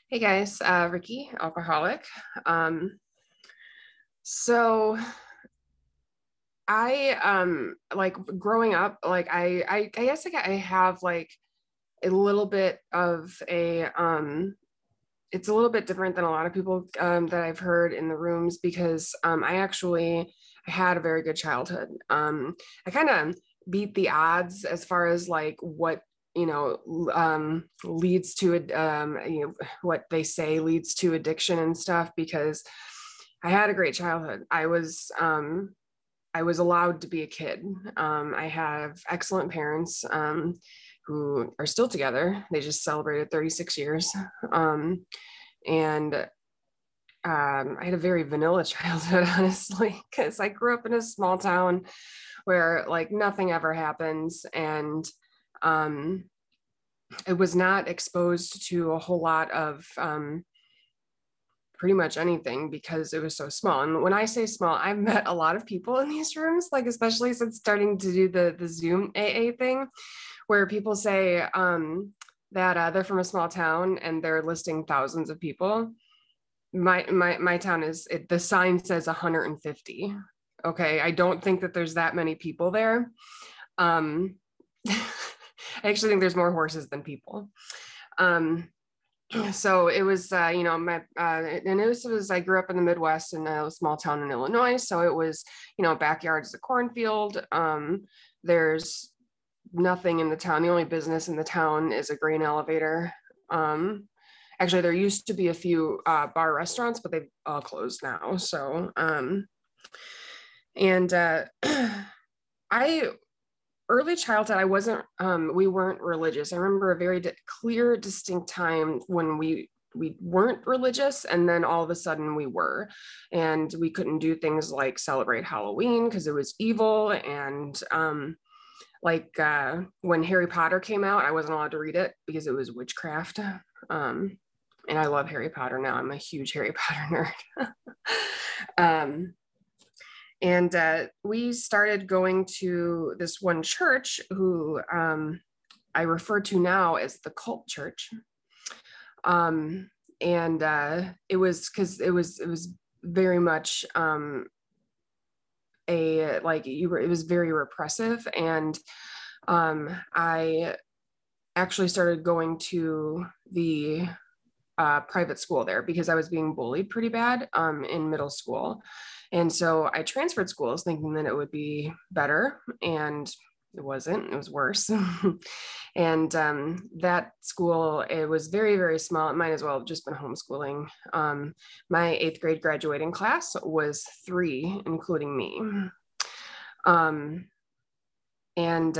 Hey guys, Ricky, alcoholic. Um, so I like growing up, like I guess like I have like a little bit of a it's a little bit different than a lot of people that I've heard in the rooms because I had a very good childhood. I kind of beat the odds as far as like what leads to it, what they say leads to addiction and stuff because I had a great childhood. I was allowed to be a kid. I have excellent parents who are still together. They just celebrated 36 years. Um, and I had a very vanilla childhood, honestly, because I grew up in a small town where like nothing ever happens. And um, it was not exposed to a whole lot of pretty much anything because it was so small. And when I say small, I've met a lot of people in these rooms, like especially since starting to do the Zoom AA thing, where people say that they're from a small town and they're listing thousands of people. My town the sign says 150. Okay, I don't think that there's that many people there. Um, I actually think there's more horses than people. Um, so it was and it was I grew up in the Midwest in a small town in Illinois, so it was backyard is a cornfield. There's nothing in the town. The only business in the town is a grain elevator. Actually, there used to be a few bar restaurants, but they've all closed now. So and I early childhood, I wasn't, we weren't religious. I remember a very clear, distinct time when we weren't religious, and then all of a sudden we were, and we couldn't do things like celebrate Halloween because it was evil, and when Harry Potter came out, I wasn't allowed to read it because it was witchcraft. Um, and I love Harry Potter now. I'm a huge Harry Potter nerd. um, and we started going to this one church who I refer to now as the cult church. And it was because it was very much a like you were it was very repressive, and I actually started going to the private school there because I was being bullied pretty bad in middle school. And so I transferred schools thinking that it would be better, and it wasn't. It was worse. And that school, it was very, very small. It might as well have just been homeschooling. My eighth grade graduating class was three, including me. Um, and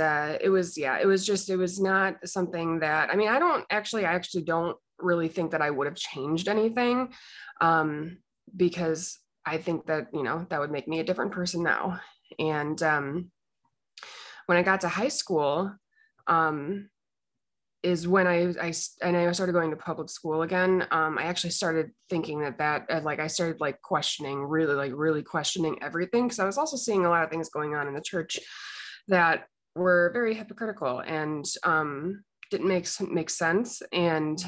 it was not something that, I mean, I actually don't really think that I would have changed anything, um, because I think that, that would make me a different person now. And when I got to high school, um, is when I started going to public school again. I actually started thinking like I started like questioning, really questioning everything, because I was also seeing a lot of things going on in the church that were very hypocritical and didn't make sense, and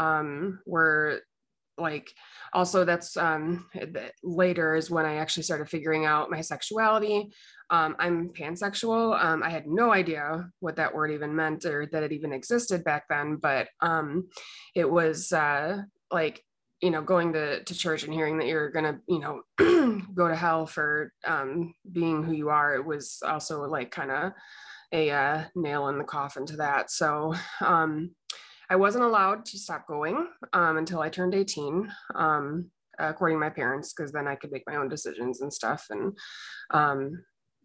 were like also that's later is when I actually started figuring out my sexuality. I'm pansexual. I had no idea what that word even meant or that it even existed back then, but it was like going to church and hearing that you're gonna go to hell for being who you are. It was also like kind of a nail in the coffin to that. So I wasn't allowed to stop going until I turned 18, according to my parents, because then I could make my own decisions and stuff. And um,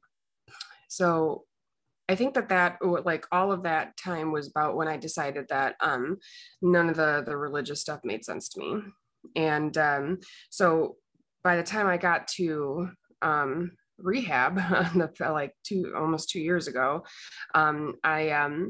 so I think that like all of that time was about when I decided that none of the religious stuff made sense to me. And so by the time I got to rehab, like almost 2 years ago, I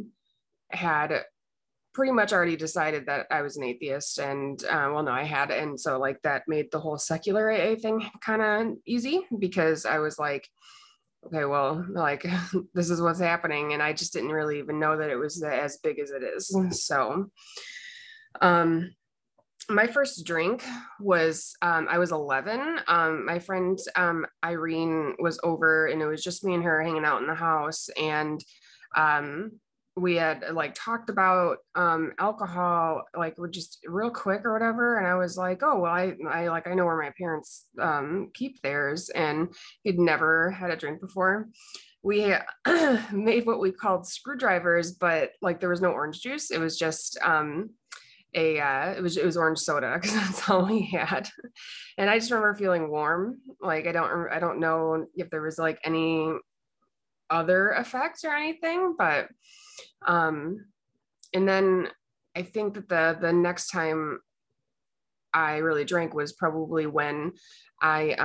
had pretty much already decided that I was an atheist, and well, no, I had, and so like that made the whole secular AA thing kind of easy because I was like, okay, well, like this is what's happening, and I just didn't really even know that it was as big as it is. So, um, my first drink was I was 11. My friend Irene was over, and it was just me and her hanging out in the house, and um, we had like talked about alcohol, like we're just real quick or whatever. And I was like, oh well, I know where my parents keep theirs, and he'd never had a drink before. We made what we called screwdrivers, but like there was no orange juice. It was just it was orange soda because that's all we had. And I just remember feeling warm. Like I don't know if there was like any other effects or anything, but um and then I think that the next time I really drank was probably when I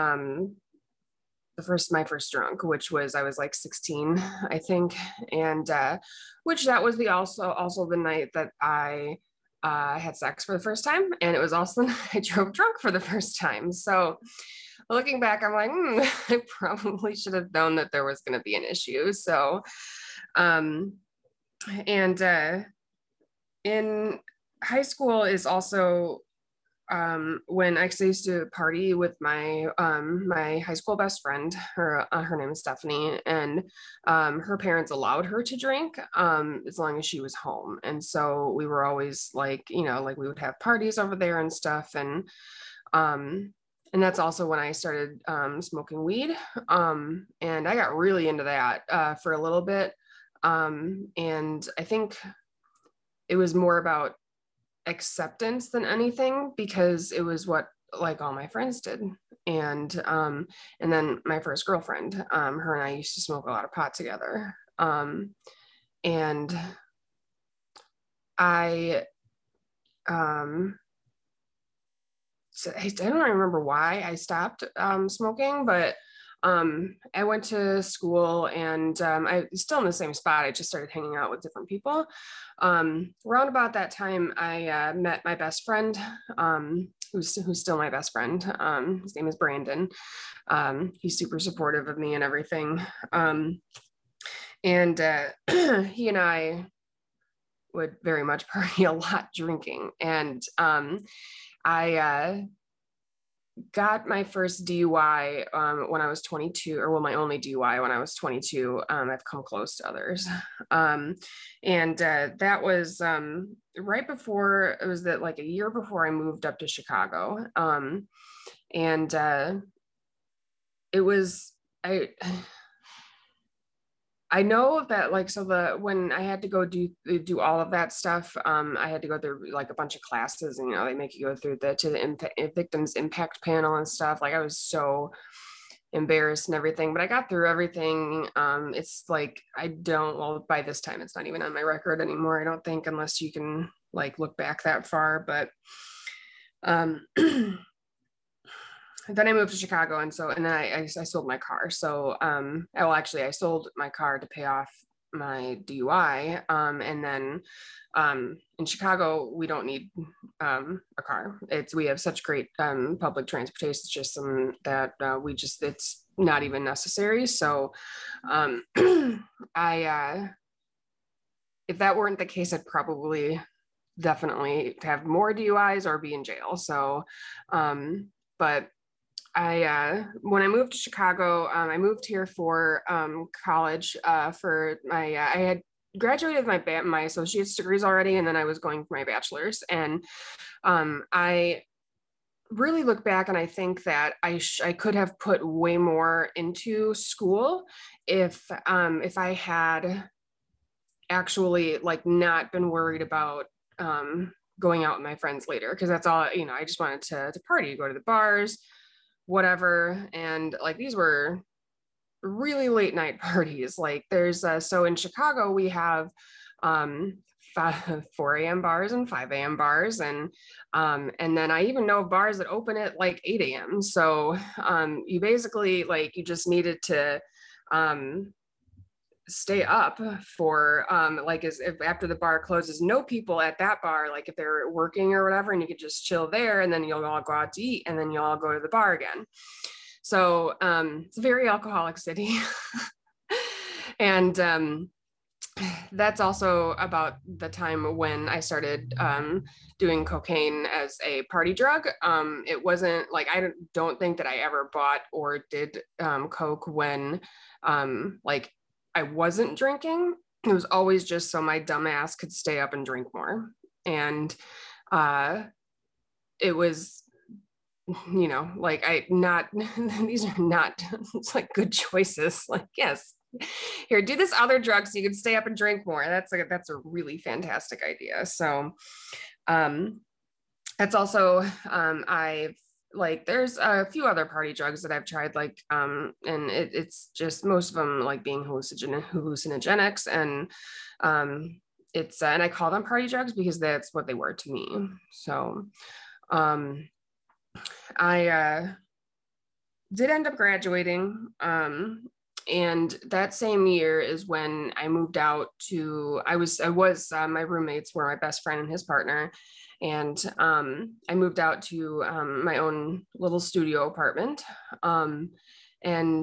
my first drunk, which was I was like 16, I think. And which that was the also the night that I had sex for the first time, and it was also the night I drove drunk for the first time. So looking back, I'm like, I probably should have known that there was going to be an issue. So, um, and in high school is also when I used to party with my high school best friend. Her name is Stephanie, and her parents allowed her to drink as long as she was home. And so we were always like, like we would have parties over there and stuff. Um, and that's also when I started smoking weed. And I got really into that for a little bit. And I think it was more about acceptance than anything, because it was what like all my friends did. And then my first girlfriend, her and I used to smoke a lot of pot together. And I so I don't remember why I stopped smoking, but I went to school, and I was still in the same spot. I just started hanging out with different people. Around about that time, I met my best friend, who's still my best friend. His name is Brandon. He's super supportive of me and everything. And he and I would very much party a lot drinking. And I got my first DUI when I was 22, or well, my only DUI when I was 22. I've come close to others. And that was right before, it was that like a year before I moved up to Chicago. And it was, I know that like, so when I had to go do all of that stuff, I had to go through like a bunch of classes, and they make you go through the victims impact panel and stuff. Like I was so embarrassed and everything, but I got through everything. It's like well, by this time it's not even on my record anymore, I don't think, unless you can like look back that far. But then I moved to Chicago, and then I sold my car. So well, actually I sold my car to pay off my DUI. And then in Chicago we don't need a car. We have such great public transportation system that it's not even necessary. So I if that weren't the case, I'd probably definitely have more DUIs or be in jail. So but when I moved to Chicago, I moved here for college. For my I had graduated with my associate's degrees already, and then I was going for my bachelor's. And I really look back, and I think that I could have put way more into school if I had actually like not been worried about going out with my friends later, because that's all, I just wanted to party, go to the bars, whatever. And like these were really late night parties. Like there's so in Chicago we have 4 a.m. bars and 5 a.m. bars, and then I even know bars that open at like 8 a.m. So you basically like you just needed to stay up for like as if after the bar closes, no people at that bar, like if they're working or whatever, and you could just chill there, and then you'll all go out to eat, and then you'll all go to the bar again. So it's a very alcoholic city. And That's also about the time when I started doing cocaine as a party drug. It wasn't like don't think that I ever bought or did coke when like I wasn't drinking. It was always just so my dumb ass could stay up and drink more. And uh, it was, like I not these are not it's like good choices. Like, yes, here, do this other drug so you can stay up and drink more. That's a really fantastic idea. So um that's also I've like there's a few other party drugs that I've tried, like and it's just most of them like being hallucinogenics, and it's and I call them party drugs because that's what they were to me. So um I did end up graduating. And that same year is when I moved out to, my roommates were my best friend and his partner. And I moved out to my own little studio apartment. And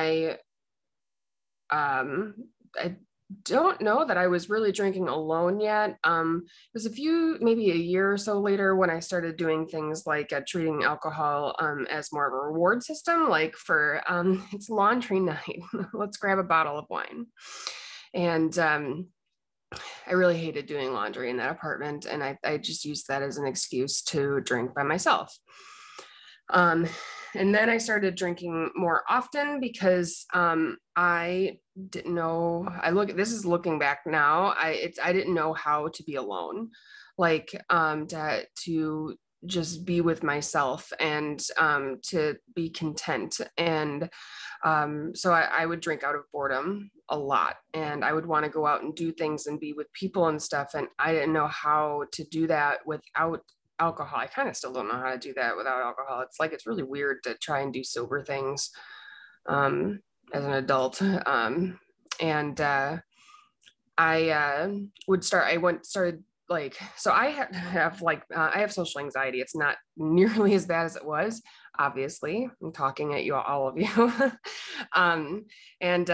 I don't know that I was really drinking alone yet. It was maybe a year or so later when I started doing things like treating alcohol as more of a reward system, like for it's laundry night, let's grab a bottle of wine. And I really hated doing laundry in that apartment, and I just used that as an excuse to drink by myself. Um, and then I started drinking more often because I didn't know. This is looking back now. I didn't know how to be alone, like to just be with myself and to be content. And so I would drink out of boredom a lot, and I would want to go out and do things and be with people and stuff. And I didn't know how to do that without alcohol. I kind of still don't know how to do that without alcohol. It's really weird to try and do sober things as an adult. And I started like, so I have social anxiety. It's not nearly as bad as it was. Obviously, I'm talking at you, all of you. And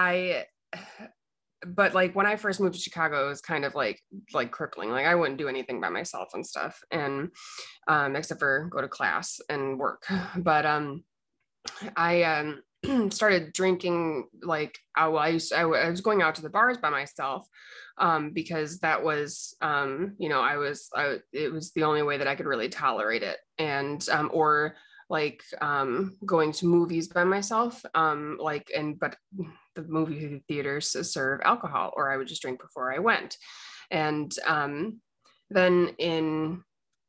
but like when I first moved to Chicago, it was kind of like crippling. Like I wouldn't do anything by myself and stuff, and except for go to class and work. But I started drinking like I was going out to the bars by myself because that was it was the only way that I could really tolerate it, and or like going to movies by myself, but the movie theaters serve alcohol, or I would just drink before I went. And then in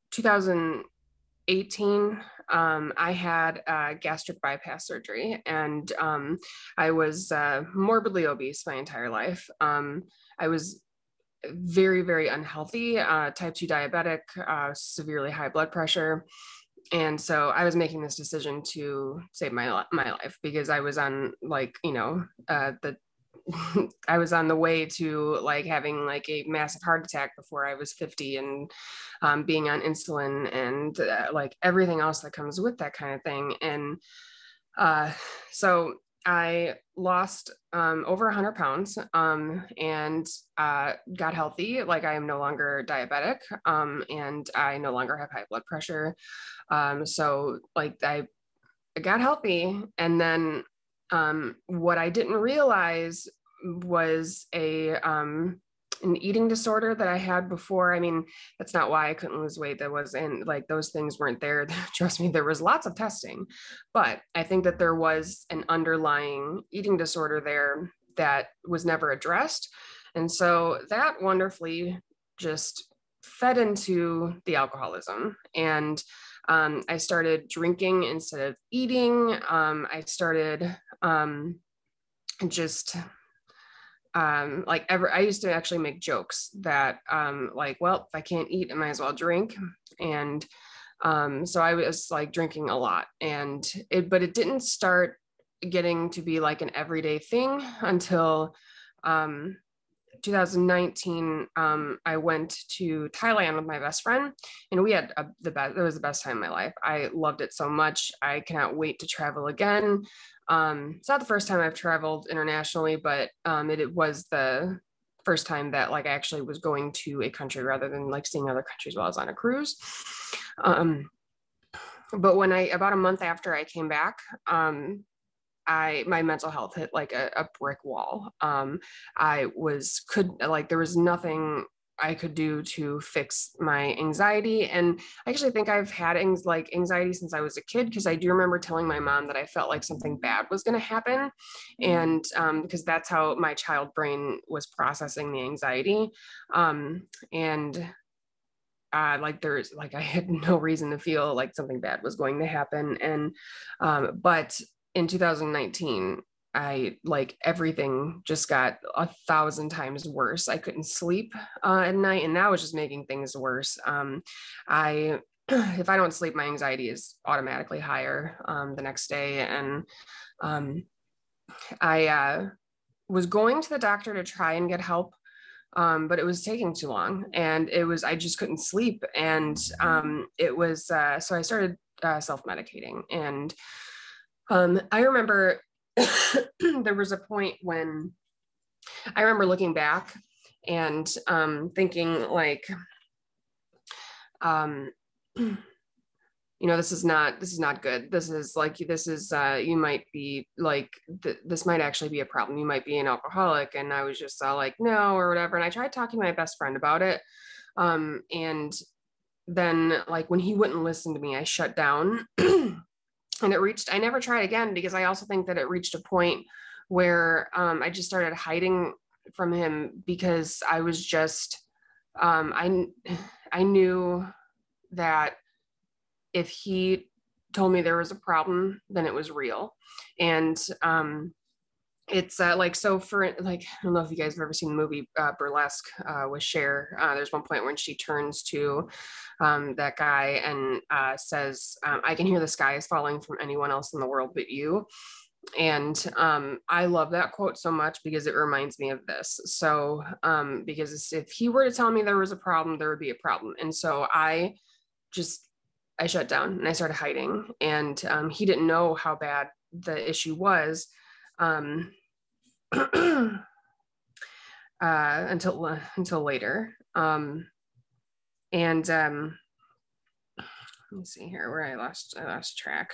2018, I had gastric bypass surgery, and I was morbidly obese my entire life. I was very, very unhealthy, type 2 diabetic, severely high blood pressure. And so I was making this decision to save my life because I was on the I was on the way to like having like a massive heart attack before I was 50, and being on insulin and like everything else that comes with that kind of thing. And so I lost over 100 pounds and got healthy. Like I am no longer diabetic, and I no longer have high blood pressure. So like I got healthy, and then what I didn't realize was an eating disorder that I had before. I mean, that's not why I couldn't lose weight. That was in like those things weren't there. Trust me, there was lots of testing, but I think that there was an underlying eating disorder there that was never addressed. And so that wonderfully just fed into the alcoholism. And I started drinking instead of eating. I started just I used to actually make jokes that like, well, if I can't eat, I might as well drink. And so I was like drinking a lot, but it didn't start getting to be like an everyday thing until 2019. I went to Thailand with my best friend, and we had it was the best time of my life. I loved it so much. I cannot wait to travel again. It's not the first time I've traveled internationally, but it was the first time that like I actually was going to a country rather than like seeing other countries while I was on a cruise. But when about a month after I came back, my mental health hit like a brick wall. There was nothing I could do to fix my anxiety. And I actually think I've had anxiety since I was a kid, because I do remember telling my mom that I felt like something bad was going to happen. And because that's how my child brain was processing the anxiety. And there's like I had no reason to feel like something bad was going to happen. And but in 2019, I like everything just got 1,000 times worse. I couldn't sleep at night, and that was just making things worse. I if I don't sleep, my anxiety is automatically higher the next day. And I was going to the doctor to try and get help, but it was taking too long, and I just couldn't sleep. And so I started self-medicating. And I remember there was a point when I remember looking back and thinking like, this is not good. You might be like, this might actually be a problem. You might be an alcoholic. And I was just like, no, or whatever. And I tried talking to my best friend about it. And then like when he wouldn't listen to me, I shut down. And I never tried again, because I also think that it reached a point where I just started hiding from him, because I was just, I knew that if he told me there was a problem, then it was real. And it's so for like, I don't know if you guys have ever seen the movie Burlesque with Cher. There's one point when she turns to that guy and says, I can hear the sky is falling from anyone else in the world but you. And I love that quote so much, because it reminds me of this. So because if he were to tell me there was a problem, there would be a problem. And so I shut down and I started hiding. And he didn't know how bad the issue was until later. And let me see here where I lost track.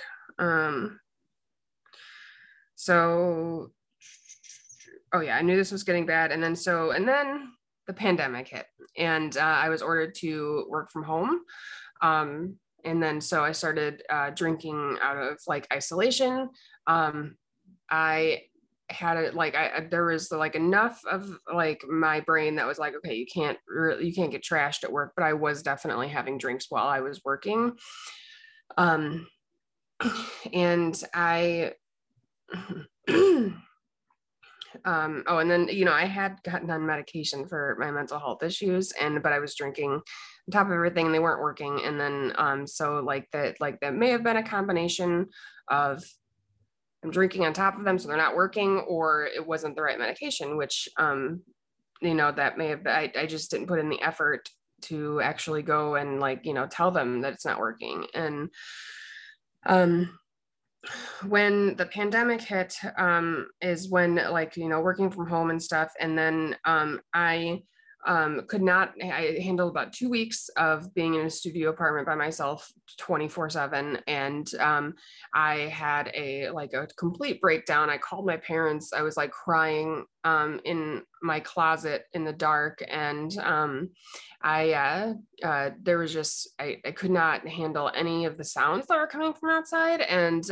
So, oh yeah, I knew this was getting bad. And then the pandemic hit, and I was ordered to work from home. And then so I started drinking out of like isolation. I had it like there was like enough of like my brain that was like, okay, you can't get trashed at work, but I was definitely having drinks while I was working. And I and then I had gotten on medication for my mental health issues, but I was drinking on top of everything and they weren't working. And then so that may have been a combination of I'm drinking on top of them, so they're not working, or it wasn't the right medication, which that may have been, I just didn't put in the effort to actually go and tell them that it's not working. And when the pandemic hit is when working from home and stuff. And then I handled about 2 weeks of being in a studio apartment by myself 24/7. And I had a complete breakdown. I called my parents. I was like crying in my closet in the dark. And there was just, I could not handle any of the sounds that were coming from outside. And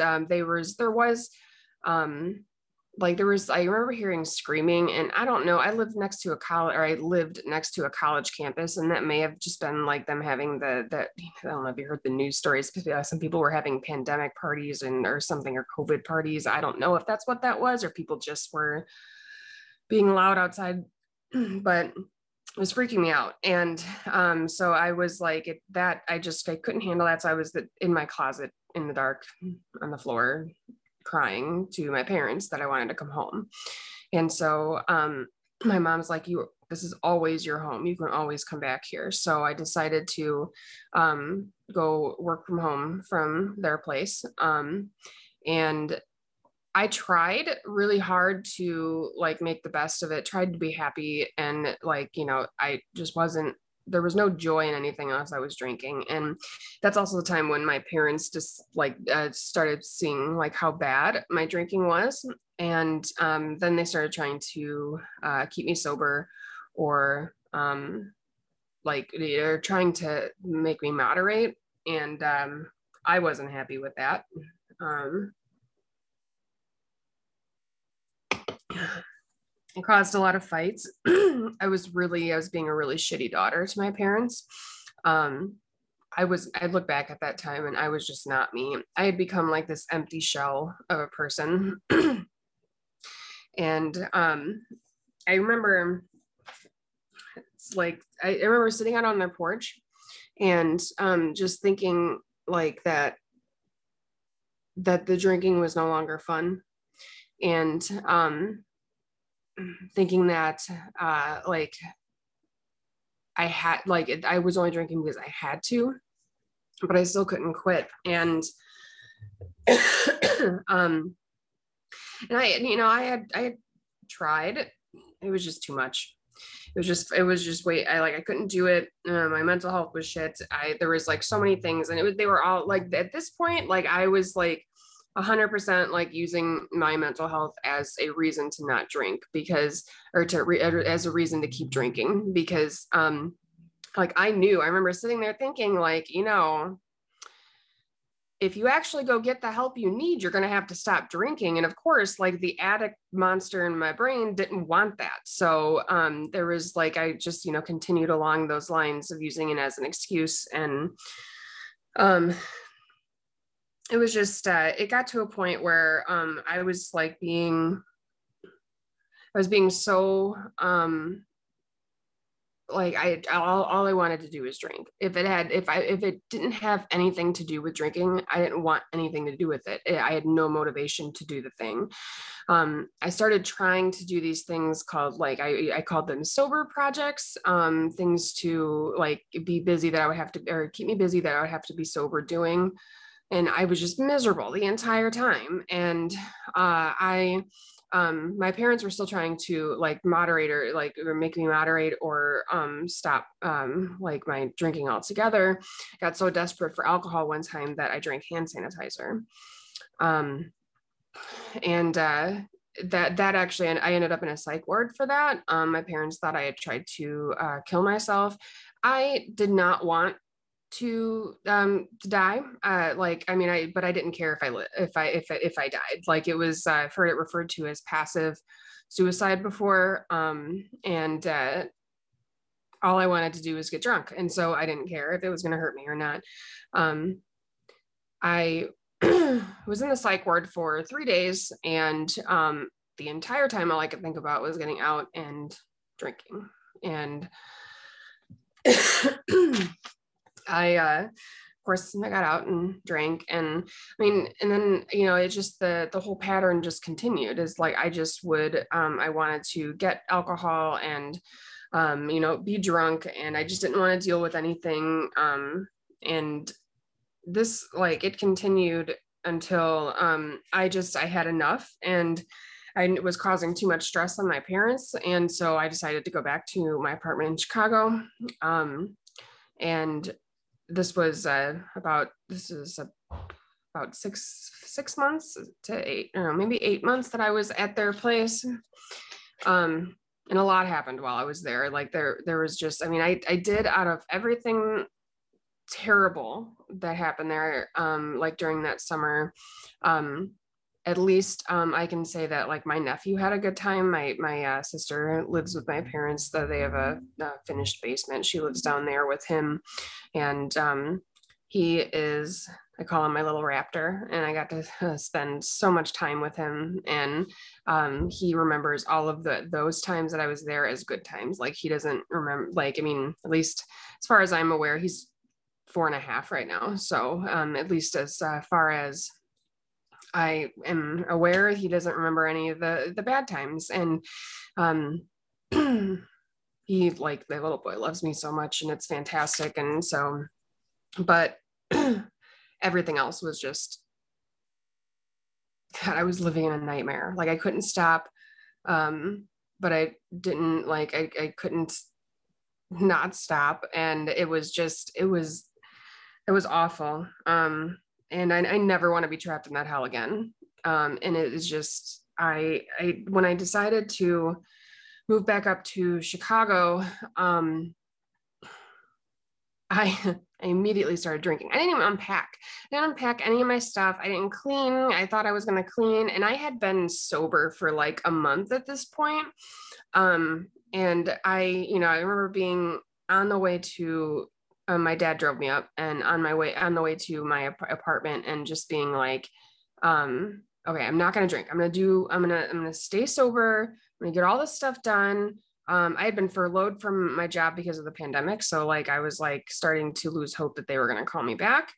I remember hearing screaming, and I don't know, I lived next to a college campus, and that may have just been like them having I don't know if you heard the news stories, but some people were having pandemic parties or something, or COVID parties. I don't know if that's what that was, or people just were being loud outside, but it was freaking me out. And so I was like I couldn't handle that. So I was in my closet in the dark on the floor crying to my parents that I wanted to come home. And so my mom's like, this is always your home. You can always come back here. So I decided to go work from home from their place. And I tried really hard to like make the best of it, tried to be happy. And like, I just wasn't, there was no joy in anything else I was drinking. And that's also the time when my parents just like started seeing like how bad my drinking was. And then they started trying to keep me sober, or like they're trying to make me moderate. And I wasn't happy with that. Um, it caused a lot of fights. I was being a really shitty daughter to my parents. Um, I look back at that time and I was just not me. I had become like this empty shell of a person. And I remember it's like, I remember sitting out on their porch and just thinking like that the drinking was no longer fun. And thinking that like I was only drinking because I had to, but I still couldn't quit. And um and I had tried. It was just too much. It was just wait, I couldn't do it. My mental health was shit. There was like so many things, and they were all like, at this point, like I was like 100% like using my mental health as a reason to not drink, because as a reason to keep drinking, because like I remember sitting there thinking like, if you actually go get the help you need, you're going to have to stop drinking. And of course, like the addict monster in my brain didn't want that. So there was like, I just, continued along those lines of using it as an excuse. And um, it was just, it got to a point where I was being so, like all I wanted to do was drink. If it didn't have anything to do with drinking, I didn't want anything to do with it. I had no motivation to do the thing. I started trying to do these things called like, I called them sober projects, things to like be busy that I would have to, or keep me busy that I would have to be sober doing. And I was just miserable the entire time. And my parents were still trying to like moderate, or make me moderate, or stop like my drinking altogether. Got so desperate for alcohol one time that I drank hand sanitizer. And that actually, and I ended up in a psych ward for that. My parents thought I had tried to kill myself. I did not want to die. But I didn't care if I died. Like it was, I've heard it referred to as passive suicide before. And all I wanted to do was get drunk, and so I didn't care if it was going to hurt me or not. I was in the psych ward for 3 days, and the entire time all I could think about was getting out and drinking. And of course, I got out and drank, and and then it just the whole pattern just continued. Is like I just would I wanted to get alcohol and be drunk, and I just didn't want to deal with anything. And this, like, it continued until I had enough, and I was causing too much stress on my parents, and so I decided to go back to my apartment in Chicago. And this was about 6 months to 8, maybe 8 months that I was at their place. And a lot happened while I was there. Like there was just, I did, out of everything terrible that happened there, like during that summer, at least I can say that like my nephew had a good time. My sister lives with my parents. They have a finished basement. She lives down there with him, and he is, I call him my little raptor, and I got to spend so much time with him. And he remembers all of those times that I was there as good times. Like he doesn't remember, like, at least as far as I'm aware, he's 4.5 right now. So at least as far as I am aware, he doesn't remember any of the bad times. And he, like, the little boy loves me so much, and it's fantastic. And so, but everything else was just God, I was living in a nightmare. Like I couldn't stop. But I didn't like, I couldn't not stop. And it was just, it was awful. And I never want to be trapped in that hell again. And it is just, when I decided to move back up to Chicago, I immediately started drinking. I didn't even unpack. I didn't unpack any of my stuff. I didn't clean. I thought I was going to clean. And I had been sober for like a month at this point. And I remember being on the way to, my dad drove me up and on the way to my apartment and just being like, okay, I'm not going to drink. I'm going to stay sober. I'm going to get all this stuff done. I had been furloughed from my job because of the pandemic. So like, I was like starting to lose hope that they were going to call me back.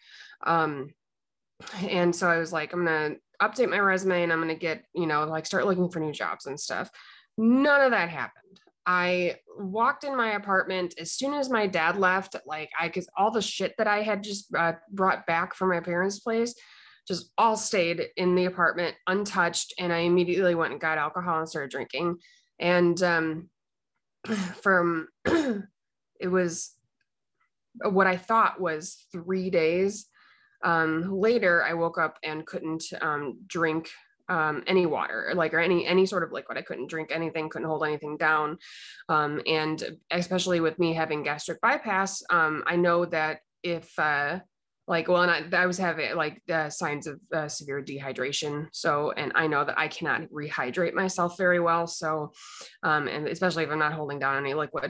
And so I was like, I'm going to update my resume and I'm going to get, like start looking for new jobs and stuff. None of that happened. I walked in my apartment as soon as my dad left, like cause all the shit that I had just brought back from my parents' place just all stayed in the apartment untouched. And I immediately went and got alcohol and started drinking. And, from it was what I thought was 3 days later, I woke up and couldn't drink any water, like, or any sort of liquid. I couldn't drink anything, couldn't hold anything down. And especially with me having gastric bypass, I know that if and I was having like signs of severe dehydration. So, and I know that I cannot rehydrate myself very well. So, and especially if I'm not holding down any liquid,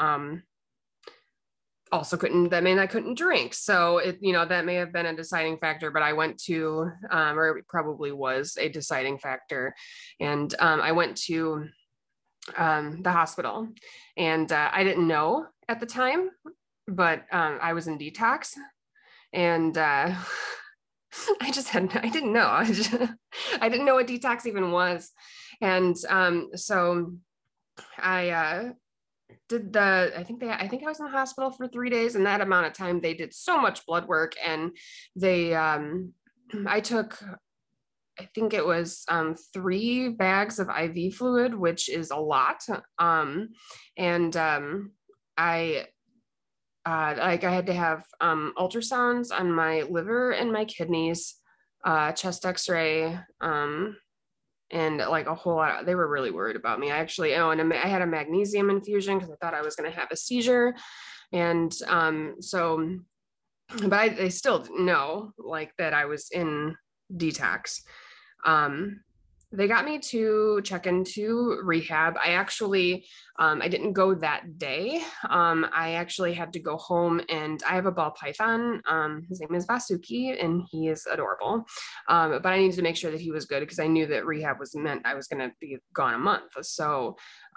also I couldn't drink. So that may have been a deciding factor, but I went to, or it probably was a deciding factor. And I went to the hospital and I didn't know at the time, but I was in detox. And I didn't know. I didn't know what detox even was. And so I I think I was in the hospital for 3 days, and that amount of time they did so much blood work, and they I took, I think it was 3 bags of IV fluid, which is a lot. And I I had to have ultrasounds on my liver and my kidneys, chest x-ray, and like a whole lot. They were really worried about me. I had a magnesium infusion because I thought I was going to have a seizure. And but I still didn't know like that I was in detox. They got me to check into rehab. I actually, I didn't go that day. I actually had to go home, and I have a ball python. His name is Vasuki, and he is adorable. But I needed to make sure that he was good because I knew that rehab was meant I was going to be gone a month. So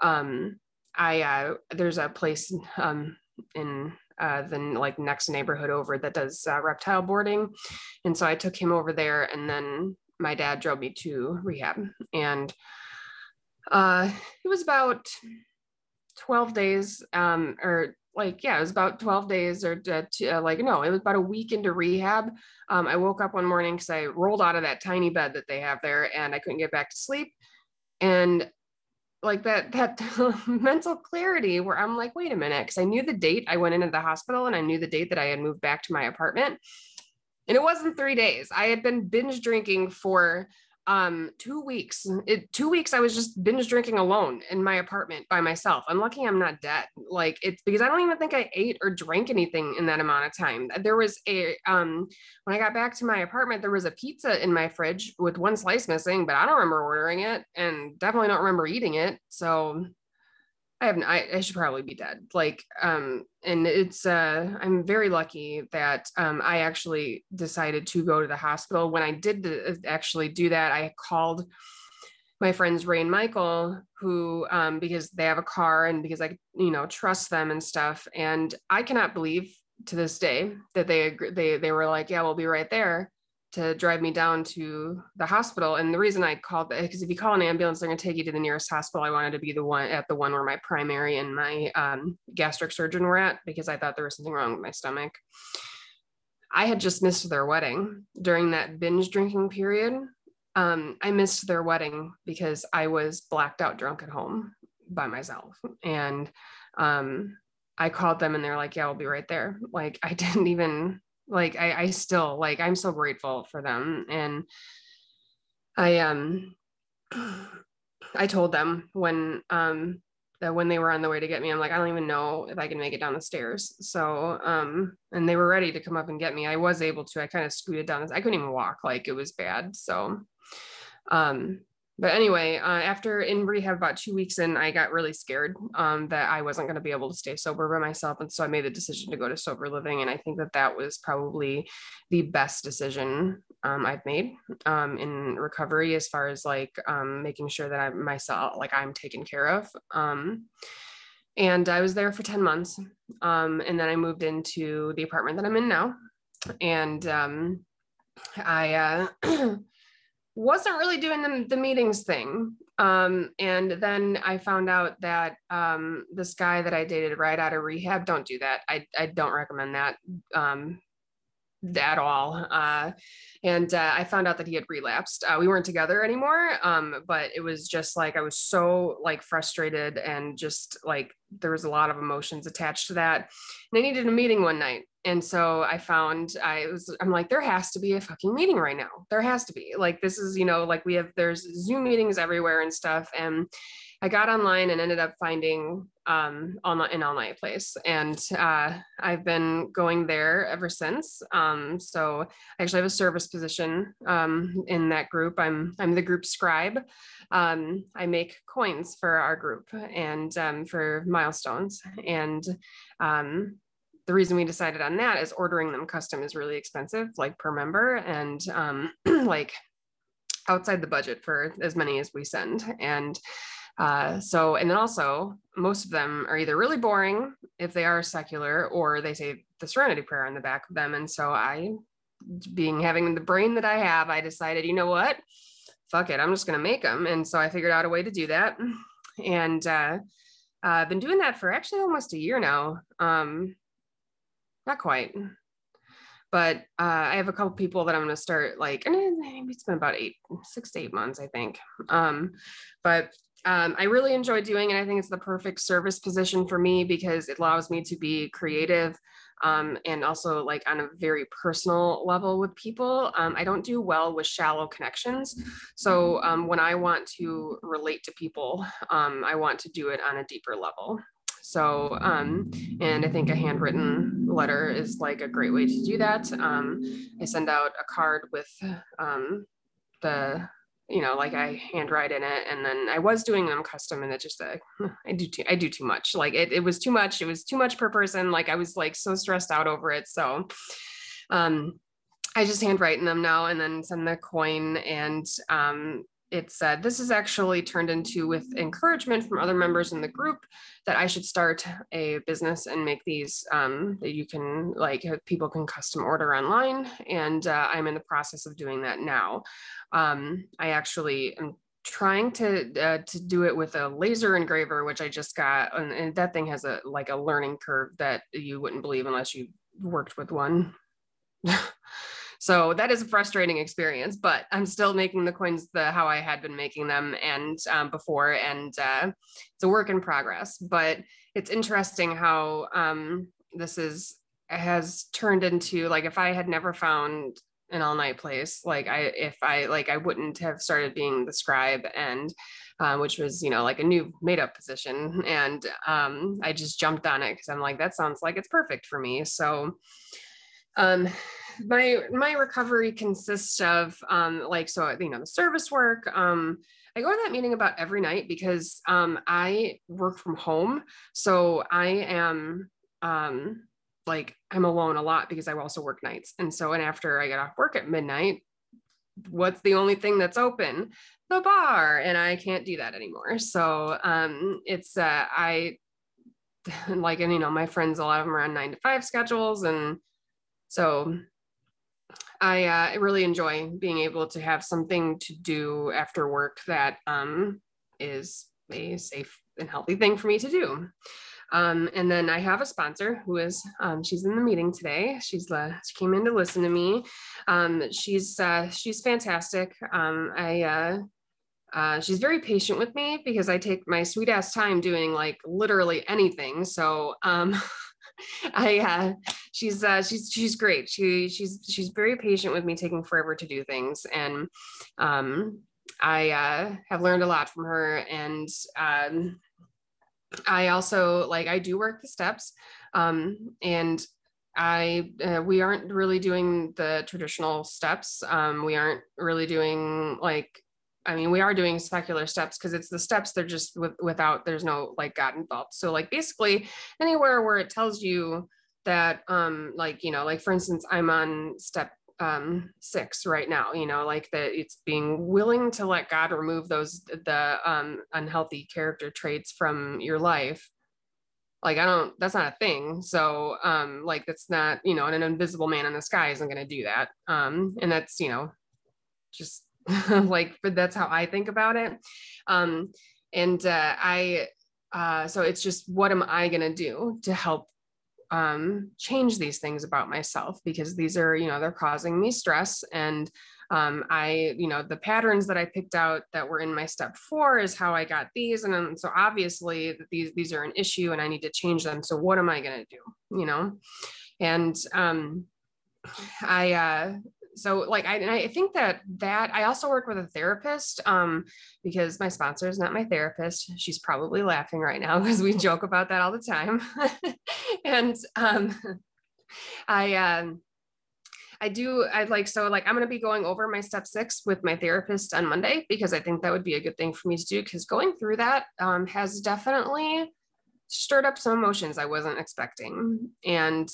there's a place in the like next neighborhood over that does reptile boarding. And so I took him over there, and then my dad drove me to rehab. And it was about 12 days, it was about 12 days it was about a week into rehab. I woke up one morning because I rolled out of that tiny bed that they have there, and I couldn't get back to sleep. And like that mental clarity where I'm like, wait a minute, because I knew the date I went into the hospital, and I knew the date that I had moved back to my apartment. And it wasn't 3 days. I had been binge drinking for 2 weeks. 2 weeks I was just binge drinking alone in my apartment by myself. I'm lucky I'm not dead. Like, it's because I don't even think I ate or drank anything in that amount of time. There was when I got back to my apartment, there was a pizza in my fridge with 1 slice missing, but I don't remember ordering it, and definitely don't remember eating it. So I should probably be dead. Like, and it's, I'm very lucky that I actually decided to go to the hospital. When I did actually do that, I called my friends Ray and Michael, who, because they have a car and because I, trust them and stuff. And I cannot believe to this day that they were like, yeah, we'll be right there, to drive me down to the hospital. And the reason I called, because if you call an ambulance, they're going to take you to the nearest hospital. I wanted to be the one where my primary and my gastric surgeon were at, because I thought there was something wrong with my stomach. I had just missed their wedding during that binge drinking period. I missed their wedding because I was blacked out drunk at home by myself. And I called them and they're like, yeah, I'll be right there. Like, I didn't even like, I still like, I'm so grateful for them. And I, I told them that when they were on the way to get me, I'm like, I don't even know if I can make it down the stairs. So, and they were ready to come up and get me. I was able to, I kind of scooted down. I couldn't even walk, like it was bad. So, um, but anyway, after in rehab about 2 weeks in, I got really scared that I wasn't going to be able to stay sober by myself. And so I made the decision to go to sober living. And I think that that was probably the best decision I've made in recovery, as far as like making sure that I'm myself, like I'm taken care of. And I was there for 10 months. And then I moved into the apartment that I'm in now. And I wasn't really doing the meetings thing. And then I found out that this guy that I dated right out of rehab, don't do that. I don't recommend that at all. And I found out that he had relapsed. We weren't together anymore, but it was just like I was so like frustrated, and just like there was a lot of emotions attached to that. And I needed a meeting one night. And so I'm like, there has to be a fucking meeting right now. There has to be, like, this is, like there's Zoom meetings everywhere and stuff. And I got online and ended up finding an All Night Place. And I've been going there ever since. So I actually have a service position in that group. I'm the group scribe. I make coins for our group and for milestones. And the reason we decided on that is ordering them custom is really expensive, like per member, and like outside the budget for as many as we send. And and then also most of them are either really boring if they are secular, or they say the Serenity Prayer on the back of them. And so having the brain that I have, I decided, you know what, fuck it, I'm just going to make them. And so I figured out a way to do that. And I've been doing that for actually almost a year now. Not quite, but I have a couple people that I'm going to start, like, and maybe it's been about 6 to 8 months, I think. But I really enjoy doing it. I think it's the perfect service position for me because it allows me to be creative and also like on a very personal level with people. I don't do well with shallow connections. So when I want to relate to people, I want to do it on a deeper level. So, and I think a handwritten letter is like a great way to do that. I send out a card with like I handwrite in it, and then I was doing them custom, and it just I do too much. Like it was too much. It was too much per person. Like I was like so stressed out over it. So, I just handwrite in them now, and then send the coin. And it said, this is actually turned into, with encouragement from other members in the group, that I should start a business and make these that you can, like, people can custom order online. And I'm in the process of doing that now. I actually am trying to do it with a laser engraver, which I just got, and that thing has a learning curve that you wouldn't believe unless you worked with one. So that is a frustrating experience, but I'm still making the coins how I had been making them and before, and it's a work in progress. But it's interesting how has turned into, like, if I had never found an All Night Place, I wouldn't have started being the scribe, and which was like a new made up position, and I just jumped on it because I'm like, that sounds like it's perfect for me. So my recovery consists of the service work. I go to that meeting about every night because I work from home, so I am I'm alone a lot because I also work nights. And after I get off work at midnight, what's the only thing that's open? The bar. And I can't do that anymore. So it's my friends, a lot of them are on 9 to 5 schedules, and so I really enjoy being able to have something to do after work that is a safe and healthy thing for me to do. And then I have a sponsor who is, she's in the meeting today. She came in to listen to me. She's fantastic. She's very patient with me because I take my sweet ass time doing like literally anything. So, she's great. She's very patient with me taking forever to do things. And, I have learned a lot from her. And, I also I do work the steps, and we aren't really doing the traditional steps. We aren't really doing we are doing secular steps because it's the steps. They're just without, there's no God involved. So basically anywhere where it tells you that, for instance, I'm on step 6 right now, that it's being willing to let God remove the unhealthy character traits from your life. That's not a thing. So that's not, and an invisible man in the sky isn't going to do that. And that's, just but that's how I think about it. So it's just, what am I going to do to help change these things about myself? Because these are, they're causing me stress. And the patterns that I picked out that were in my step 4 is how I got these. And so obviously these are an issue and I need to change them. So what am I going to do? And I think that I also work with a therapist, because my sponsor is not my therapist. She's probably laughing right now because we joke about that all the time. And I'm going to be going over my step 6 with my therapist on Monday, because I think that would be a good thing for me to do, because going through that has definitely stirred up some emotions I wasn't expecting. And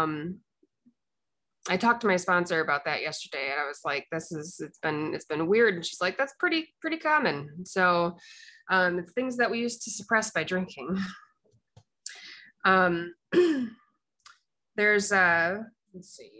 I talked to my sponsor about that yesterday, and I was like, it's been weird. And she's like, that's pretty common. So it's things that we used to suppress by drinking. There's let's see.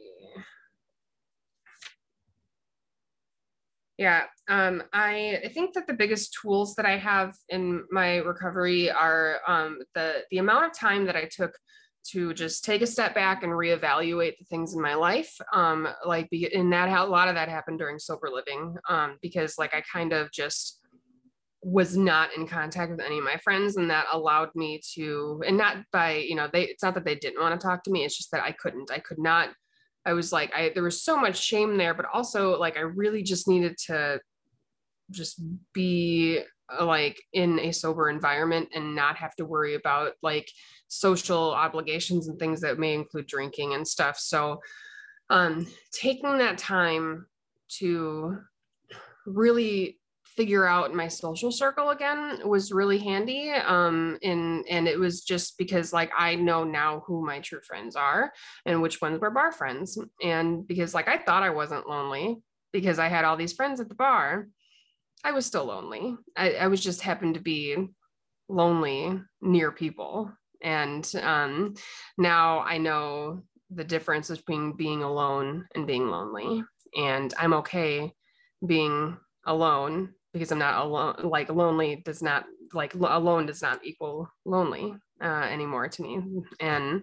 Yeah, I think that the biggest tools that I have in my recovery are the amount of time that I took to just take a step back and reevaluate the things in my life. In that, a lot of that happened during sober living, because I kind of just was not in contact with any of my friends, and that allowed me to, and not by, it's not that they didn't want to talk to me. It's just that I could not. I was there was so much shame there, but also I really just needed to just be in a sober environment and not have to worry about social obligations and things that may include drinking and stuff. So taking that time to really figure out my social circle again was really handy. And it was just because I know now who my true friends are and which ones were bar friends. And because I thought I wasn't lonely because I had all these friends at the bar, I was still lonely. I was just happened to be lonely near people. And now I know the difference between being alone and being lonely. And I'm okay being alone because I'm not alone. Lonely does not, alone does not equal lonely anymore to me. And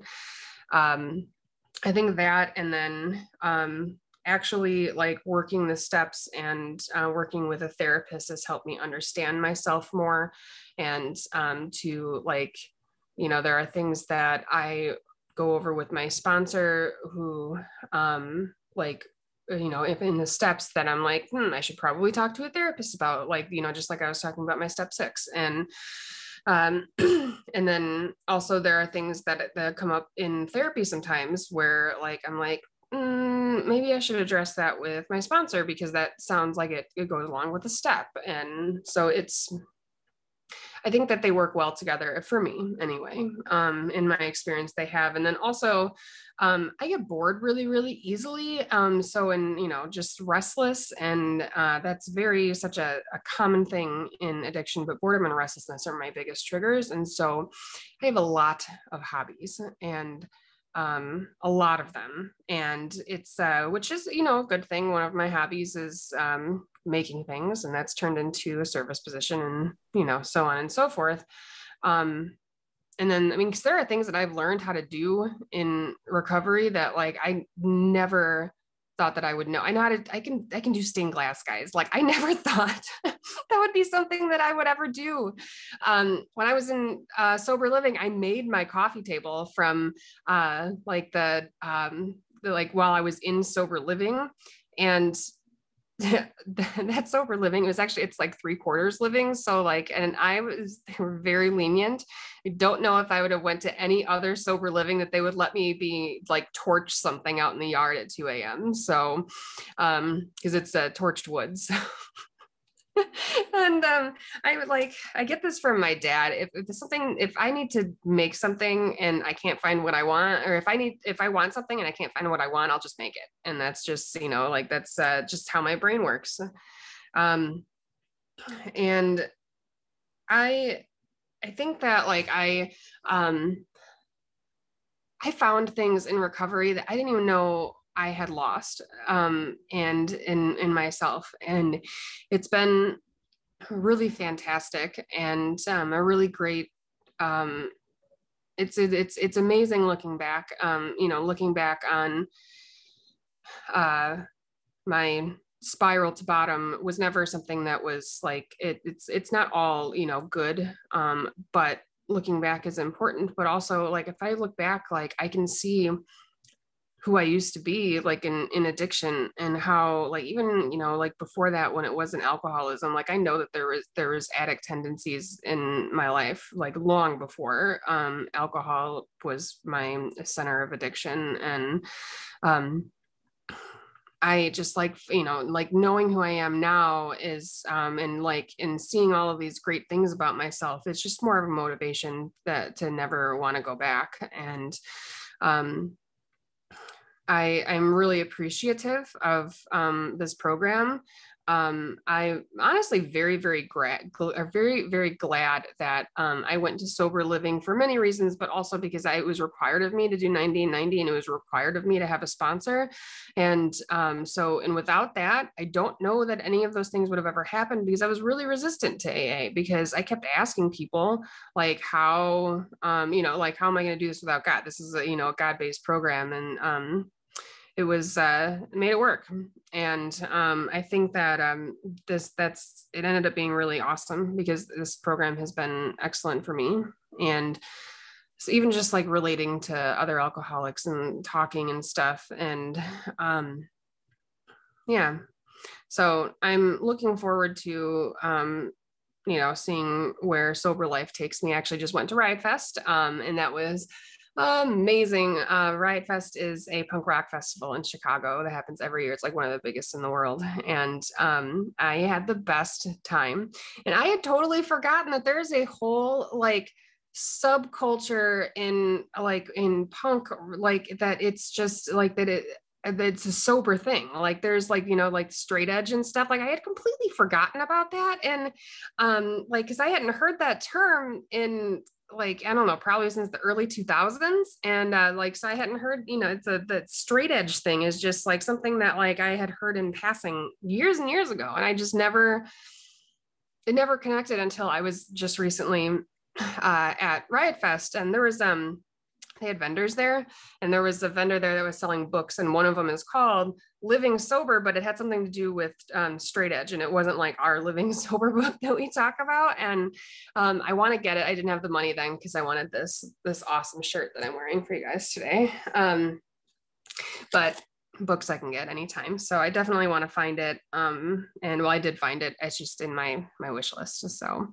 I think that, and then actually working the steps and working with a therapist has helped me understand myself more. And to there are things that I go over with my sponsor who if in the steps that I'm I should probably talk to a therapist about, just like I was talking about my step 6. And and then also there are things that come up in therapy sometimes where I'm maybe I should address that with my sponsor because that sounds like it goes along with the step. And so I think that they work well together for me anyway. In my experience, they have. And then also I get bored really, really easily. Just restless. And that's such a common thing in addiction, but boredom and restlessness are my biggest triggers. And so I have a lot of hobbies and a lot of them. And it's, which is, a good thing. One of my hobbies is making things, and that's turned into a service position and, so on and so forth. And and then, I mean, because there are things that I've learned how to do in recovery that like I never thought that I would know. I know how to, I can do stained glass, guys. Like I never thought that would be something that I would ever do. When I was in sober living, I made my coffee table from like like while I was in sober living, and that sober living, it was actually, it's like 3/4 living. So like, and they were very lenient. I don't know if I would have went to any other sober living that they would let me be like torch something out in the yard at 2 a.m. So, because it's torched woods. And I would like, I get this from my dad. If it's something, if I need to make something and I can't find what I want, or if I want something and I can't find what I want, I'll just make it. And that's just, like that's just how my brain works. And I think that like I found things in recovery that I didn't even know I had lost, and in myself. And it's been really fantastic, and a really great, it's amazing looking back, looking back on my spiral to bottom was never something that was like, it's not all, good, but looking back is important. But also like, if I look back, like I can see who I used to be, like in addiction, and how like even like before that, when it wasn't alcoholism, like I know that there was addict tendencies in my life, like long before alcohol was my center of addiction. And I just like, like knowing who I am now is, and like, in seeing all of these great things about myself, it's just more of a motivation that to never want to go back. And I'm really appreciative of this program. I'm honestly very, very very, very glad that I went to sober living for many reasons, but also because it was required of me to do 90 and 90, and it was required of me to have a sponsor. And and without that, I don't know that any of those things would have ever happened, because I was really resistant to AA, because I kept asking people like, how, like, how am I going to do this without God? This is a God-based program. And it was it made it work. And I think that it ended up being really awesome, because this program has been excellent for me. And so even just like relating to other alcoholics and talking and stuff. And yeah, so I'm looking forward to seeing where sober life takes me. I actually just went to Riot Fest, and that was amazing. Riot Fest is a punk rock festival in Chicago that happens every year. It's like one of the biggest in the world. And I had the best time. And I had totally forgotten that there's a whole like subculture in punk, like that it's just like that it's a sober thing. Like there's like, like straight edge and stuff. Like I had completely forgotten about that. And like, cause I hadn't heard that term in like, I don't know, probably since the early 2000s. And like, so I hadn't heard, it's the straight edge thing is just like something that like I had heard in passing years and years ago. And I just it never connected until I was just recently at Riot Fest. And there was, they had vendors there, and there was a vendor there that was selling books, and one of them is called Living Sober, but it had something to do with straight edge, and it wasn't like our Living Sober book that we talk about. And I want to get it. I didn't have the money then, because I wanted this awesome shirt that I'm wearing for you guys today. But books I can get anytime, so I definitely want to find it. And well, I did find it. It's just in my wish list. So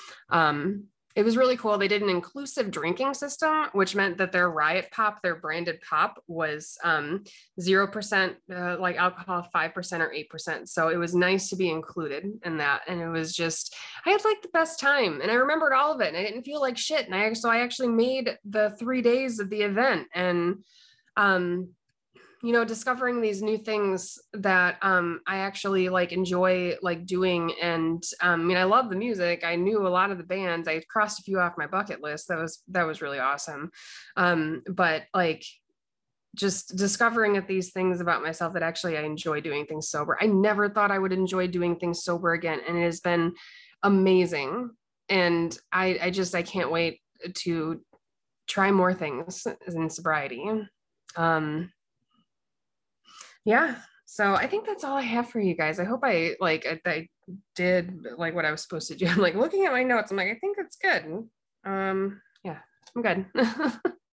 it was really cool. They did an inclusive drinking system, which meant that their Riot Pop, their branded pop, was 0% like alcohol, 5% or 8%. So it was nice to be included in that. And it was just, I had like the best time, and I remembered all of it, and I didn't feel like shit. And so I actually made the 3 days of the event. And discovering these new things that I actually like enjoy like doing. And I love the music. I knew a lot of the bands. I crossed a few off my bucket list. That was really awesome. But like just discovering at these things about myself that actually I enjoy doing things sober. I never thought I would enjoy doing things sober again. And it has been amazing. And I can't wait to try more things in sobriety. Um, yeah. So I think that's all I have for you guys. I hope I did like what I was supposed to do. I'm like looking at my notes. I'm like, I think that's good. Yeah, I'm good.